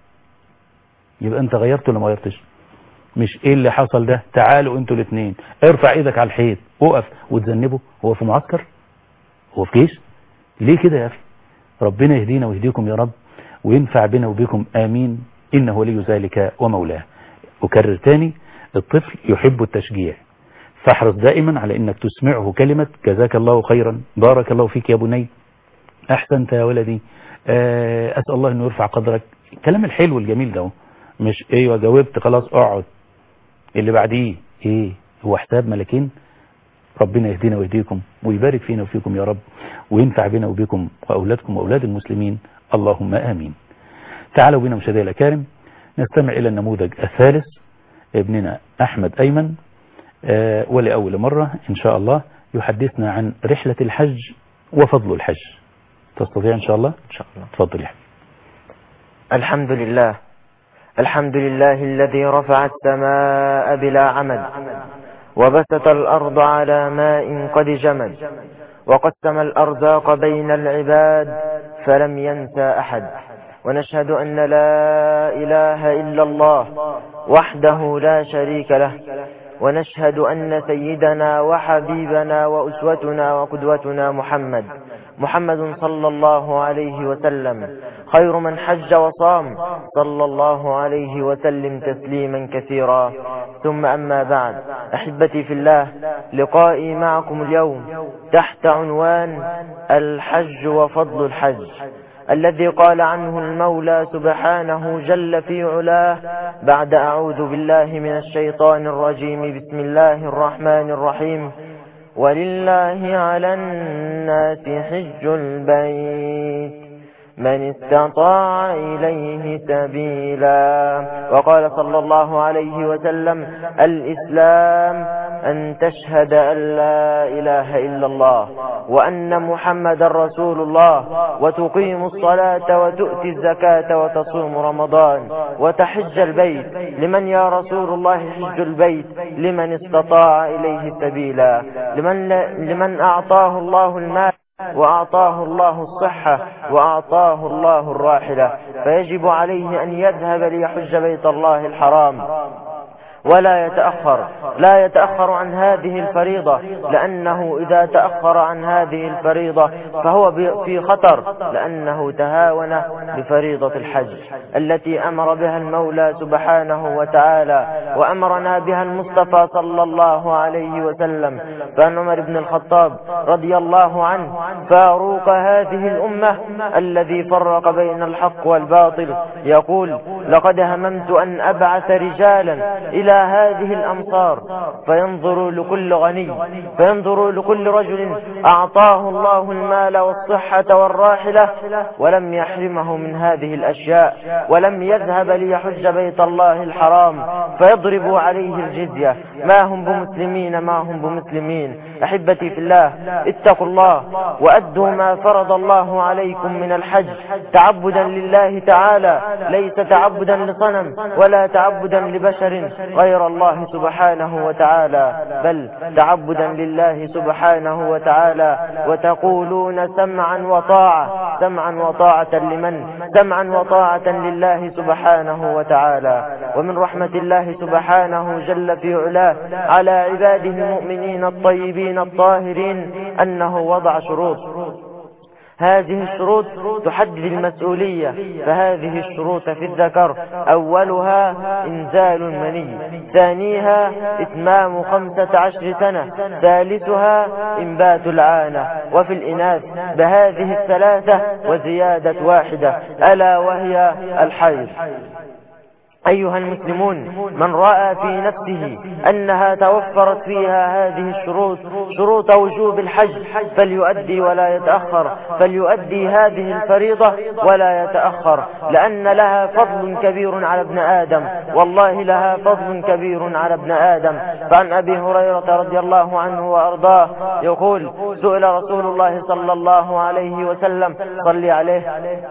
S6: يبقى انت غيرت ولا ما غيرتش؟ مش ايه اللي حصل ده تعالوا انتوا الاثنين ارفع ايدك على الحيط وقف وتذنبه. هو في معسكر؟ هو في جيش؟ ليه كده يا اخي؟ ربنا يهدينا ويهديكم يا رب وينفع بنا وبكم آمين، إنه ولي ذلك ومولاه. أكرر تاني، الطفل يحب التشجيع، فاحرص دائما على انك تسمعه كلمة جزاك الله خيرا، بارك الله فيك يا بني، احسنت يا ولدي، اسأل الله انه يرفع قدرك. الكلام الحلو الجميل ده، مش ايوه جاوبت خلاص اقعد اللي بعديه ايه، هو حساب ملكين. ربنا يهدينا ويهديكم ويبارك فينا وفيكم يا رب وينفع بنا وبكم واولادكم واولاد المسلمين، اللهم امين. تعالوا بنا مشاهدينا الاكارم نستمع الى النموذج الثالث، ابننا احمد ايمن، أه ولأول مرة إن شاء الله يحدثنا عن رحلة الحج وفضل الحج. تستطيع إن شاء الله؟
S5: إن شاء الله.
S6: تفضل.
S5: الحمد لله الحمد لله الذي رفع السماء بلا عمد وبسط الأرض على ماء قد جمد وقسم الأرزاق بين العباد فلم ينسى أحد، ونشهد أن لا إله إلا الله وحده لا شريك له، ونشهد أن سيدنا وحبيبنا وأسوتنا وقدوتنا محمد محمد صلى الله عليه وسلم خير من حج وصام، صلى الله عليه وسلم تسليما كثيرا. ثم أما بعد، أحبتي في الله، لقائي معكم اليوم تحت عنوان الحج وفضل الحج، الذي قال عنه المولى سبحانه جل في علاه بعد أعوذ بالله من الشيطان الرجيم بسم الله الرحمن الرحيم: ولله على الناس حج البيت من استطاع إليه سبيلا. وقال صلى الله عليه وسلم: الإسلام أن تشهد أن لا إله إلا الله وأن محمد رسول الله وتقيم الصلاة وتؤتي الزكاة وتصوم رمضان وتحج البيت. لمن يا رسول الله حج البيت؟ لمن استطاع إليه سبيلا. لمن, لمن أعطاه الله المال وأعطاه الله الصحة وأعطاه الله الراحلة، فيجب عليه أن يذهب ليحج بيت الله الحرام ولا يتأخر لا يتأخر عن هذه الفريضة، لأنه إذا تأخر عن هذه الفريضة فهو في خطر، لأنه تهاون بفريضة الحج التي أمر بها المولى سبحانه وتعالى وأمرنا بها المصطفى صلى الله عليه وسلم. فعن عمر بن الخطاب رضي الله عنه فاروق هذه الأمة الذي فرق بين الحق والباطل يقول: لقد هممت أن أبعث رجالا إلى هذه الأمصار فينظروا لكل غني فينظروا لكل رجل أعطاه الله المال والصحة والراحلة ولم يحرمه من هذه الأشياء ولم يذهب ليحج بيت الله الحرام، فيضربوا عليه الجزية. ما هم بمسلمين ما هم بمسلمين. أحبتي في الله، اتقوا الله وأدوا ما فرض الله عليكم من الحج تعبدا لله تعالى، ليس تعبدا لصنم ولا تعبدا لبشر غير الله سبحانه وتعالى، بل تعبدا لله سبحانه وتعالى. وتقولون سمعا وطاعة سمعا وطاعة لمن؟ سمعا وطاعة لله سبحانه وتعالى. ومن رحمة الله سبحانه جل في علاه على عباده المؤمنين الطيبين الطاهرين أنه وضع شروط. هذه الشروط تحدد المسؤولية، فهذه الشروط في الذكر: أولها إنزال المني، ثانيها إتمام خمسة عشر سنة، ثالثها إنبات العانة، وفي الإناث بهذه الثلاثة وزيادة واحدة ألا وهي الحيض. أيها المسلمون، من رأى في نفسه أنها توفرت فيها هذه الشروط شروط وجوب الحج فليؤدي ولا يتأخر، فليؤدي هذه الفريضة ولا يتأخر، لأن لها فضل كبير على ابن آدم، والله لها فضل كبير على ابن آدم. فعن أبي هريرة رضي الله عنه وأرضاه يقول: سئل رسول الله صلى الله عليه وسلم صلي عليه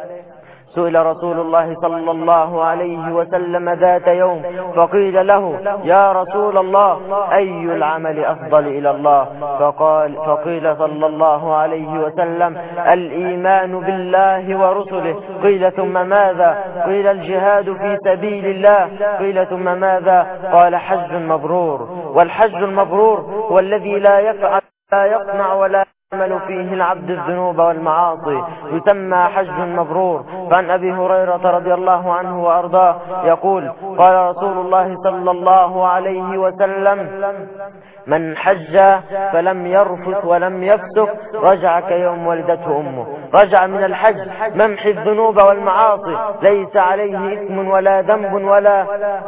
S5: سئل رسول الله صلى الله عليه وسلم ذات يوم فقيل له: يا رسول الله، أي العمل أفضل إلى الله؟ فقال فقيل صلى الله عليه وسلم: الإيمان بالله ورسله. قيل: ثم ماذا؟ قيل: الجهاد في سبيل الله. قيل: ثم ماذا؟ قال: حج مبرور. والحج المبرور هو الذي لا يفعل لا يصنع ولا يعمل فيه العبد الذنوب والمعاصي، يسمى حج مبرور. فعن أبي هريرة رضي الله عنه وأرضاه يقول: قال رسول الله صلى الله عليه وسلم: من حج فلم يرفث ولم يفسق رجع كيوم ولدته أمه. رجع من الحج ممحي الذنوب والمعاصي، ليس عليه إثم ولا ذنب ولا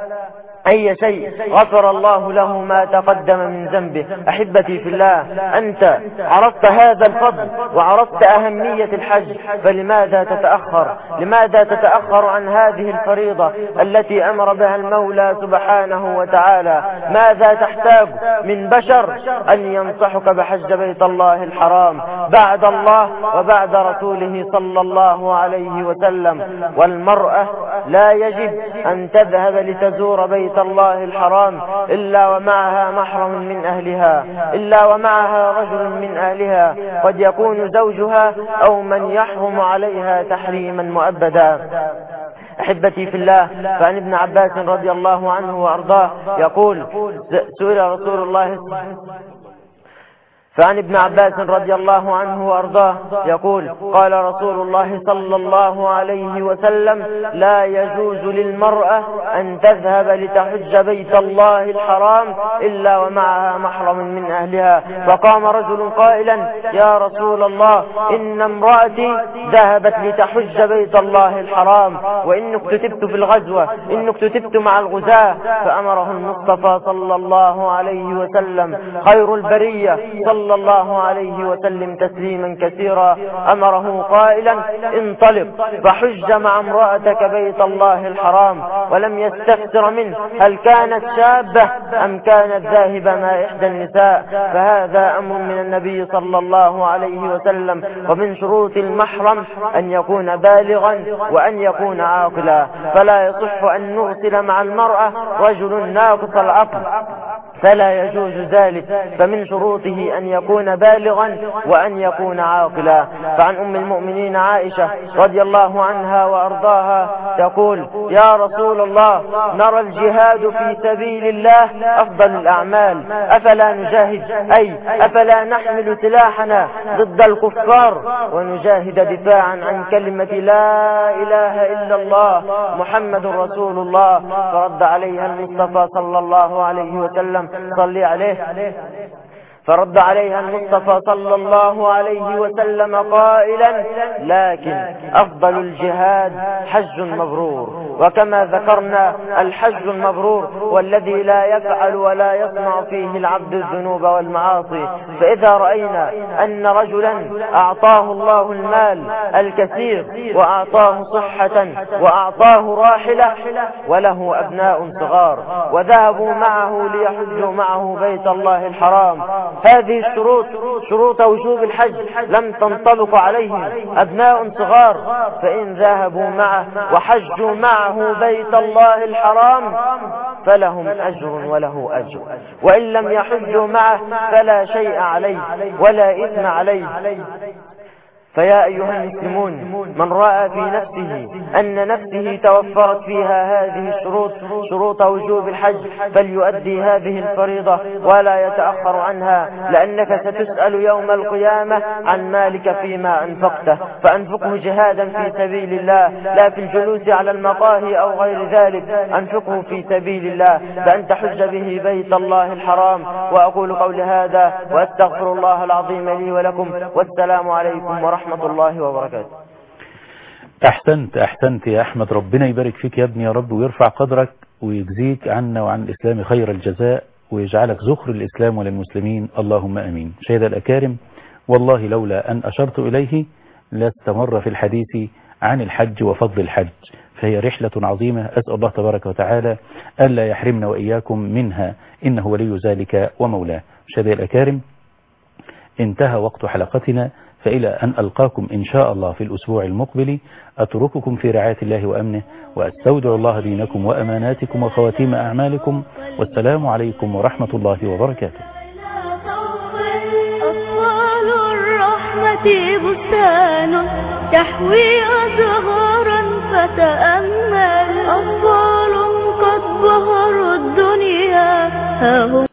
S5: أي شيء، غفر الله له ما تقدم من ذنبه. أحبتي في الله، أنت عرفت هذا الفضل وعرفت أهمية الحج، فلماذا تتأخر؟ لماذا تتأخر عن هذه الفريضة التي أمر بها المولى سبحانه وتعالى؟ ماذا تحتاج من بشر أن ينصحك بحج بيت الله الحرام بعد الله وبعد رسوله صلى الله عليه وسلم؟ والمرأة لا يجب أن تذهب لتزور بيت الله الحرام إلا ومعها محرم من أهلها، إلا ومعها رجل من أهلها، قد يكون زوجها أو من يحرم عليها تحريما مؤبدا. أحبتي في الله، فعن ابن عباس رضي الله عنه وأرضاه يقول: سئل رسول الله فعن ابن عباس رضي الله عنه وأرضاه يقول: قال رسول الله صلى الله عليه وسلم: لا يجوز للمرأة أن تذهب لتحج بيت الله الحرام إلا ومعها محرم من أهلها. فقام رجل قائلا: يا رسول الله، إن امرأتي ذهبت لتحج بيت الله الحرام، وإن اكتتبت في الغزوة إن اكتتبت مع الغزاة. فأمره المصطفى صلى الله عليه وسلم خير البرية صلى صلى الله عليه وسلم تسليما كثيرا أمره قائلا انطلق فحج مع امرأتك بيت الله الحرام، ولم يستفسر منه هل كانت شابة أم كانت ذاهبة مع إحدى النساء. فهذا أمر من النبي صلى الله عليه وسلم. ومن شروط المحرم أن يكون بالغا وأن يكون عاقلا، فلا يصح أن نرسل مع المرأة رجل ناقص العقل، فلا يجوز ذلك. فمن شروطه أن يكون بالغا وأن يكون عاقلا. فعن أم المؤمنين عائشة رضي الله عنها وأرضاها تقول: يا رسول الله، نرى الجهاد في سبيل الله أفضل الأعمال، أفلا نجاهد، أي أفلا نحمل سلاحنا ضد الكفار ونجاهد دفاعا عن كلمة لا إله إلا الله محمد رسول الله؟ فرد عليها المصطفى صلى الله عليه وسلم صلي عليه فرد عليها المصطفى صلى الله عليه وسلم قائلا: لكن أفضل الجهاد حج مبرور. وكما ذكرنا الحج المبرور والذي لا يفعل ولا يصنع فيه العبد الذنوب والمعاصي. فإذا رأينا أن رجلا أعطاه الله المال الكثير وأعطاه صحة وأعطاه راحلة وله أبناء صغار وذهبوا معه ليحجوا معه بيت الله الحرام، هذه الشروط شروط وجوب الحج لم تنطبق عليهم، أبناء صغار، فإن ذهبوا معه وحجوا معه بيت الله الحرام فلهم أجر وله أجر، وإن لم يحجوا معه فلا شيء عليه ولا إثم عليه. فيا أيها المسلمون، من رأى في نفسه أن نفسه توفرت فيها هذه الشروط شروط وجوب الحج فليؤدي هذه الفريضة ولا يتأخر عنها، لأنك ستسأل يوم القيامة عن مالك فيما أنفقته، فأنفقه جهادا في سبيل الله لا في الجلوس على المقاهي أو غير ذلك، أنفقه في سبيل الله بأن تحج به بيت الله الحرام. وأقول قولي هذا وأستغفر الله العظيم لي ولكم، والسلام عليكم ورحمة ورحمة الله وبركاته.
S6: أحسنت أحسنت يا أحمد، ربنا يبارك فيك يا ابني يا رب، ويرفع قدرك ويجزيك عنا وعن الإسلام خير الجزاء، ويجعلك ذخر الإسلام وللمسلمين، اللهم أمين. شهد الأكارم، والله لولا أن أشرت إليه لاستمر في الحديث عن الحج وفضل الحج، فهي رحلة عظيمة، أسأل الله تبارك وتعالى ألا يحرمنا وإياكم منها، إنه ولي ذلك ومولاه. شهد الأكارم، انتهى وقت حلقتنا، فإلى أن ألقاكم إن شاء الله في الأسبوع المقبل أترككم في رعاية الله وأمنه، وأستودع الله دينكم وأماناتكم وخواتيم أعمالكم، والسلام عليكم ورحمة الله وبركاته.
S1: أطفال الرحمة بستان تحوي أزهارا فتأمل، أطفال قد بهروا الدنيا ها هم